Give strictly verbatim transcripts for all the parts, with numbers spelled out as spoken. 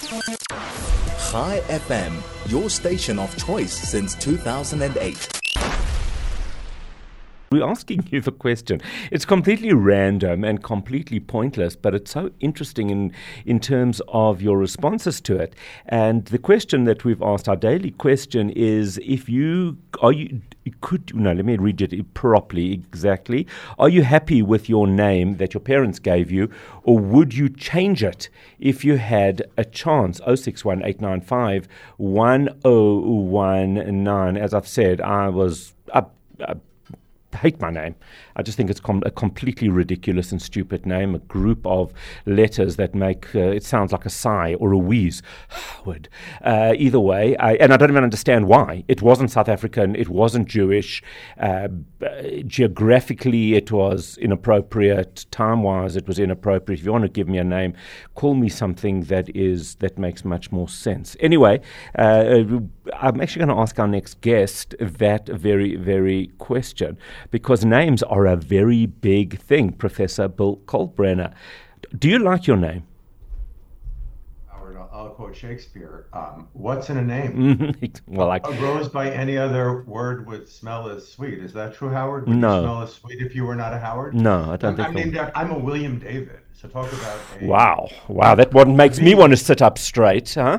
Chai F M, your station of choice since two thousand eight. We're asking you the question. It's completely random and completely pointless, but it's so interesting in, in terms of your responses to it. And the question that we've asked, our daily question, is if you, are you, could, no, let me read it properly, exactly. Are you happy with your name that your parents gave you, or would you change it if you had a chance? oh six one eight nine five one oh one nine. As I've said, I was up, up hate my name. I just think it's com- a completely ridiculous and stupid name, a group of letters that make uh, it sounds like a sigh or a wheeze. Howard. Uh, either way, I, and I don't even understand why. It wasn't South African, it wasn't Jewish. Uh, geographically, it was inappropriate. Time-wise, it was inappropriate. If you want to give me a name, call me something that is that makes much more sense. Anyway, uh, I'm actually going to ask our next guest that very, very question, because names are a very big thing. Professor Bill Kalkbrenner, do you like your name? Howard, I'll, I'll quote Shakespeare. Um, what's in a name? well, I, a rose by any other word would smell as sweet. Is that true, Howard? Would no. you smell as sweet if you were not a Howard? No, I don't I'm, think I'm named after, I'm a William David. So talk about a... Wow. Wow, that one makes me want to sit up straight, huh?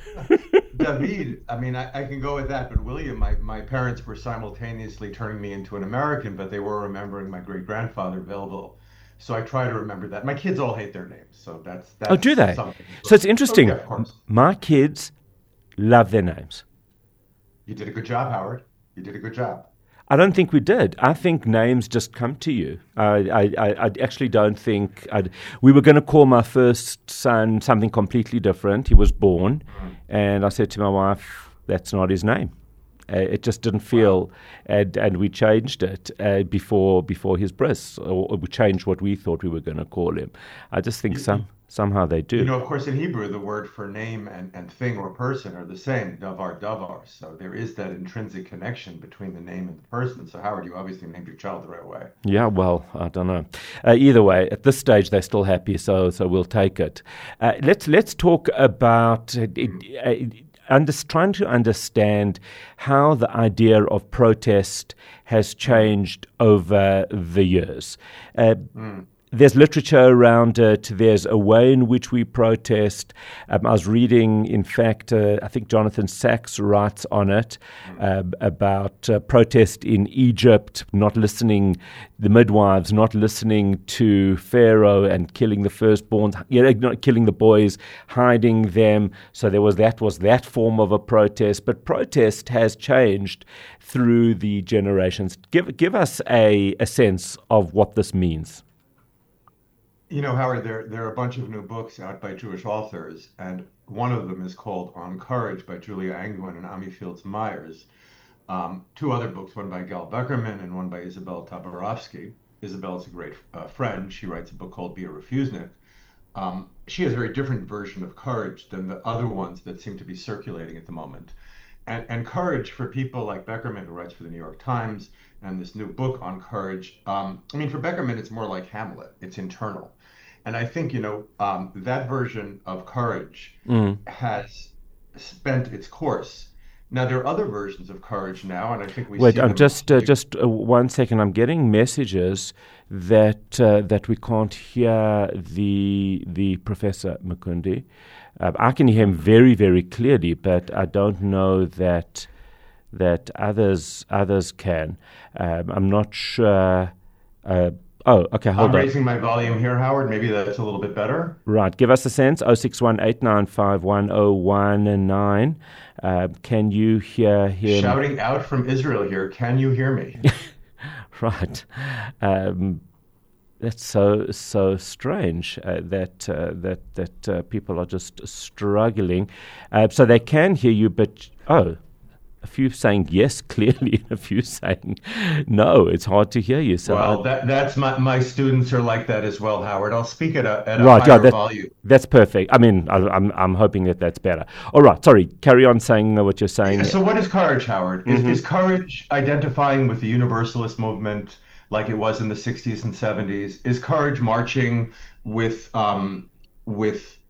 David, I mean, I, I can go with that, but William, my, my parents were simultaneously turning me into an American, but they were remembering my great-grandfather, Belleville. So I try to remember that. My kids all hate their names, so that's, that's Oh, do they? Something. So it's interesting. Oh, yeah, of course. My kids love their names. You did a good job, Howard. You did a good job. I don't think we did. I think names just come to you. I, I, I actually don't think... I'd, we were going to call my first son something completely different. He was born, mm. and I said to my wife, that's not his name. Uh, it just didn't feel... Wow. And, and we changed it uh, before before his bris, or, or we changed what we thought we were going to call him. I just think some somehow they do. You know, of course, in Hebrew, the word for name and, and thing or person are the same, davar, davar. So there is that intrinsic connection between the name and the person. So, Howard, you obviously named your child the right way. Yeah, well, I don't know. Uh, either way, at this stage, they're still happy, so so we'll take it. Uh, let's let's talk about uh, uh, under, trying to understand how the idea of protest has changed over the years. Uh, mm. There's literature around it. There's a way in which we protest. Um, I was reading, in fact, uh, I think Jonathan Sachs writes on it uh, about uh, protest in Egypt, not listening, the midwives not listening to Pharaoh and killing the firstborns, you know, not killing the boys, hiding them. So there was that was that form of a protest. But protest has changed through the generations. Give give us a, a sense of what this means. You know, Howard, there, there are a bunch of new books out by Jewish authors, and one of them is called On Courage by Julia Angwin and Ami Fields Myers. Um, two other books, one by Gal Beckerman and one by Isabel Tabarovsky. Isabel is a great uh, friend. She writes a book called Be a Refusnik. Um, she has a very different version of courage than the other ones that seem to be circulating at the moment. And, and courage for people like Beckerman, who writes for the New York Times, and this new book on courage. Um, I mean, for Beckerman, it's more like Hamlet. It's internal. And I think, you know, um, that version of courage mm. has spent its course. Now, there are other versions of courage now, and I think we Wait, see I'm them just uh, just uh, one second. I'm getting messages that uh, that we can't hear the the Professor Mukundi. Uh, I can hear him very, very clearly, but I don't know that that others others can. Um, I'm not sure. Uh, Oh, okay, hold I'm on. I'm raising my volume here, Howard. Maybe that's a little bit better. Right. Give us a sense. oh six one eight nine five one oh one nine. Uh, can you hear him? Shouting out from Israel here. Can you hear me? Right. Um, that's so so strange uh, that uh, that that uh, people are just struggling. Uh, so they can hear you, but oh. A few saying yes clearly, and a few saying no. It's hard to hear you. So well, I, that, that's my my students are like that as well, Howard. I'll speak at a at a right, higher yeah, that, volume. That's perfect. I mean, I, I'm I'm hoping that that's better. All right, sorry. Carry on saying what you're saying. Yeah, so, what is courage, Howard? Mm-hmm. Is, is courage identifying with the Universalist movement, like it was in the sixties and seventies? Is courage marching with um with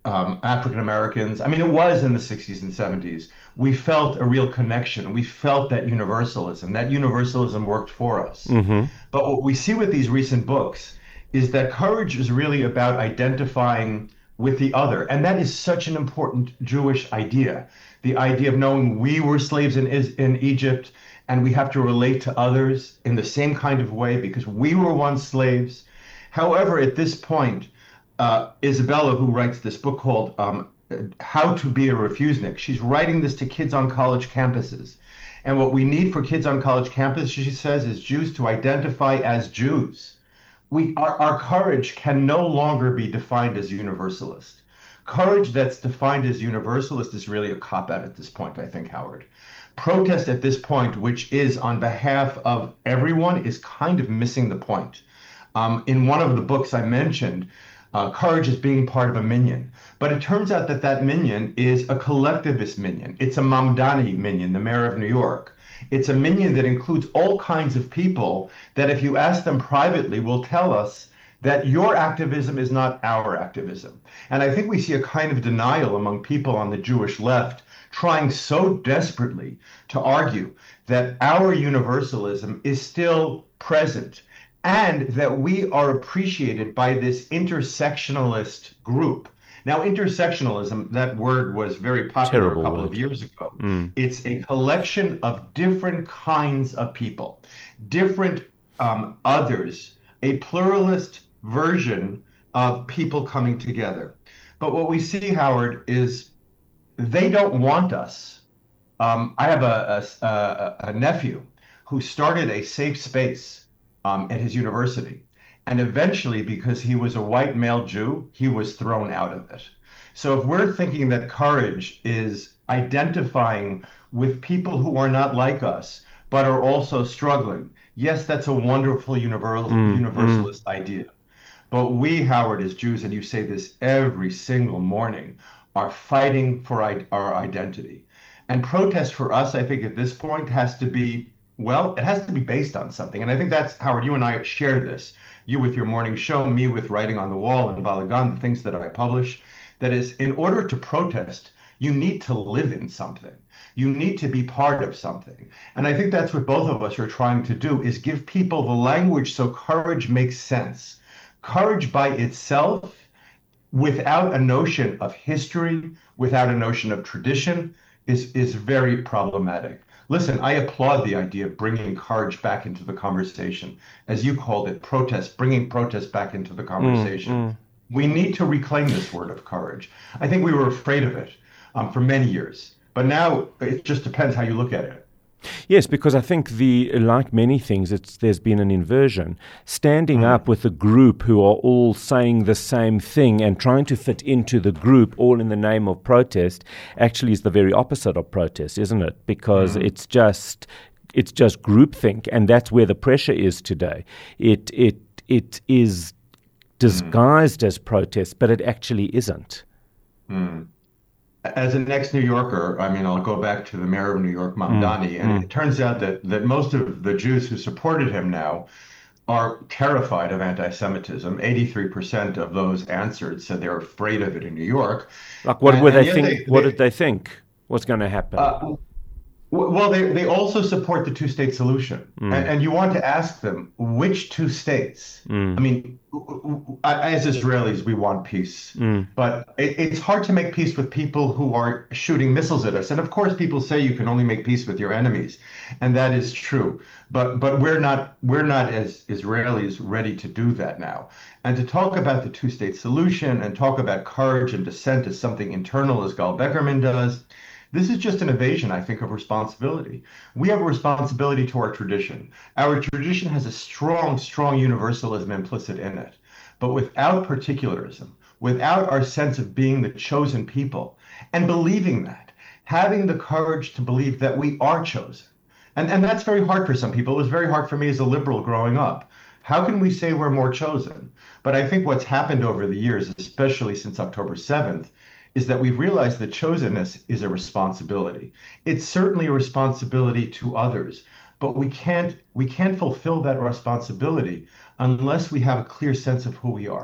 um, African Americans. I mean, it was in the sixties and seventies. We felt a real connection. We felt that universalism. That universalism worked for us. Mm-hmm. But what we see with these recent books is that courage is really about identifying with the other. And that is such an important Jewish idea. The idea of knowing we were slaves in, in Egypt and we have to relate to others in the same kind of way because we were once slaves. However, at this point, uh, Isabella, who writes this book called um, How to Be a Refusnik, she's writing this to kids on college campuses. And what we need for kids on college campuses, she says, is Jews to identify as Jews. We, our, our courage can no longer be defined as universalist. Courage that's defined as universalist is really a cop-out at this point, I think, Howard. Protest at this point, which is on behalf of everyone, is kind of missing the point. Um, in one of the books I mentioned, uh, courage is being part of a minyan. But it turns out that that minyan is a collectivist minyan. It's a Mamdani minyan, the mayor of New York. It's a minyan that includes all kinds of people that if you ask them privately will tell us that your activism is not our activism. And I think we see a kind of denial among people on the Jewish left trying so desperately to argue that our universalism is still present and that we are appreciated by this intersectionalist group. Now, intersectionalism, that word was very popular Terrible a couple word. of years ago. Mm. It's a collection of different kinds of people, different um, others, a pluralist version of people coming together. But what we see, Howard, is they don't want us. Um, I have a, a, a, a nephew who started a safe space um, at his university. And eventually, because he was a white male Jew, he was thrown out of it. So if we're thinking that courage is identifying with people who are not like us, but are also struggling, yes, that's a wonderful universal, mm, universalist mm. idea. But we, Howard, as Jews, and you say this every single morning, are fighting for our identity. And protest for us, I think, at this point has to be, well, it has to be based on something. And I think that's, Howard, you and I share this. You with your morning show, me with writing on the wall and Balagan, the things that I publish. That is, in order to protest, you need to live in something. You need to be part of something. And I think that's what both of us are trying to do, is give people the language so courage makes sense. Courage by itself, without a notion of history, without a notion of tradition, is, is very problematic. Listen, I applaud the idea of bringing courage back into the conversation. As you called it, protest, bringing protest back into the conversation. Mm, mm. We need to reclaim this word of courage. I think we were afraid of it um, for many years. But now it just depends how you look at it. Yes, because I think the like many things, it's there's been an inversion. Standing mm-hmm. up with a group who are all saying the same thing and trying to fit into the group, all in the name of protest, actually is the very opposite of protest, isn't it? Because mm-hmm. it's just it's just groupthink, and that's where the pressure is today. It it it is disguised mm-hmm. as protest, but it actually isn't. Mm. As an ex-New Yorker, I mean, I'll go back to the mayor of New York, Mamdani, mm, and mm. it turns out that, that most of the Jews who supported him now are terrified of anti-Semitism. eighty-three percent of those answered said they're afraid of it in New York. Like, what and, were they and think? They, what they, did they think? What's going to happen? Uh, well, they, they also support the two-state solution. Mm. And, and you want to ask them, which two states? Mm. I mean, as Israelis, we want peace. Mm. But it, it's hard to make peace with people who are shooting missiles at us. And of course, people say you can only make peace with your enemies. And that is true. But but we're not we're not as Israelis ready to do that now. And to talk about the two-state solution and talk about courage and dissent as something internal, as Gal Beckerman does, this is just an evasion, I think, of responsibility. We have a responsibility to our tradition. Our tradition has a strong, strong universalism implicit in it. But without particularism, without our sense of being the chosen people, and believing that, having the courage to believe that we are chosen. And, and that's very hard for some people. It was very hard for me as a liberal growing up. How can we say we're more chosen? But I think what's happened over the years, especially since October seventh, is that we've realized that chosenness is a responsibility. It's certainly a responsibility to others, but we can't we can't fulfill that responsibility unless we have a clear sense of who we are.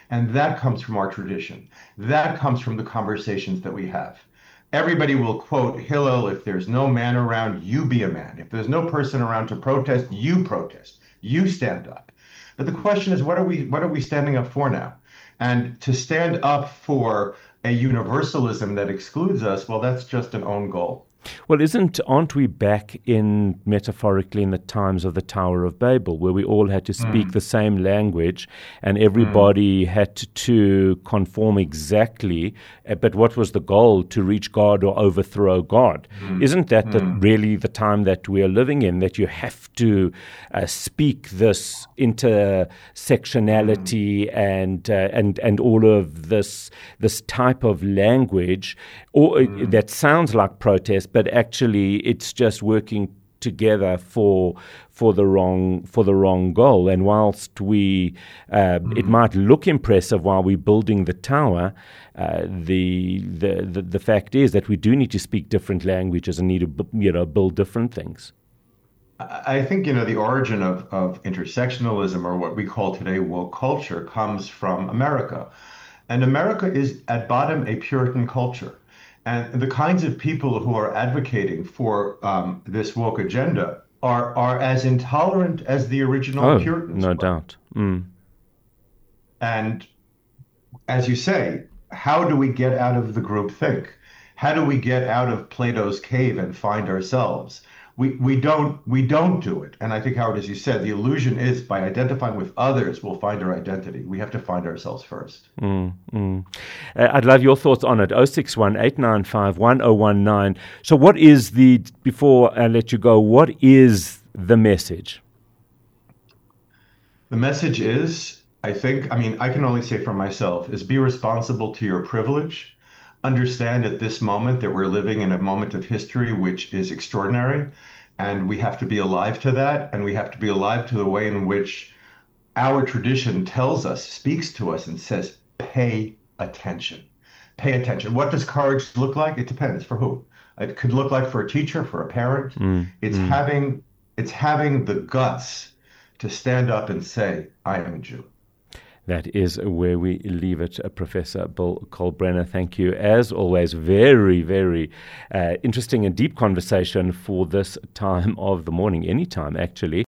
And that comes from our tradition. That comes from the conversations that we have. Everybody will quote Hillel, if there's no man around, you be a man. If there's no person around to protest, you protest. You stand up. But the question is, what are we what are we standing up for now? And to stand up for a universalism that excludes us, well, that's just an own goal. Well, isn't, aren't we back in, metaphorically, in the times of the Tower of Babel, where we all had to speak mm. the same language and everybody mm. had to, to conform exactly, uh, but what was the goal? To reach God or overthrow God. Mm. Isn't that mm. the, really the time that we are living in, that you have to uh, speak this intersectionality mm. and, uh, and, and all of this, this type of language or mm. that sounds like protest, but actually it's just working together for for the wrong for the wrong goal. And whilst we uh, mm. it might look impressive while we're building the tower, uh, the, the the the fact is that we do need to speak different languages and need to you know build different things. I think you know the origin of of intersectionalism, or what we call today woke culture, comes from America, and America is at bottom a Puritan culture. And the kinds of people who are advocating for um, this woke agenda are are as intolerant as the original oh, Puritans. No were. doubt. Mm. And as you say, how do we get out of the groupthink? How do we get out of Plato's cave and find ourselves? We we don't we don't do it. And I think, Howard, as you said, the illusion is by identifying with others, we'll find our identity. We have to find ourselves first. Mm, mm. Uh, I'd love your thoughts on it. oh six one, eight nine five, one oh one nine. So what is the, before I let you go, what is the message? The message is, I think, I mean, I can only say for myself, is be responsible to your privilege. Understand at this moment that we're living in a moment of history which is extraordinary, and we have to be alive to that, and we have to be alive to the way in which our tradition tells us, speaks to us, and says, pay attention. Pay attention. What does courage look like? It depends for who. It could look like for a teacher, for a parent. Mm, it's mm. having it's having the guts to stand up and say, I am a Jew. That is where we leave it. Uh, Professor Bill Kalkbrenner, thank you. As always, very, very uh, interesting and deep conversation for this time of the morning, any time actually.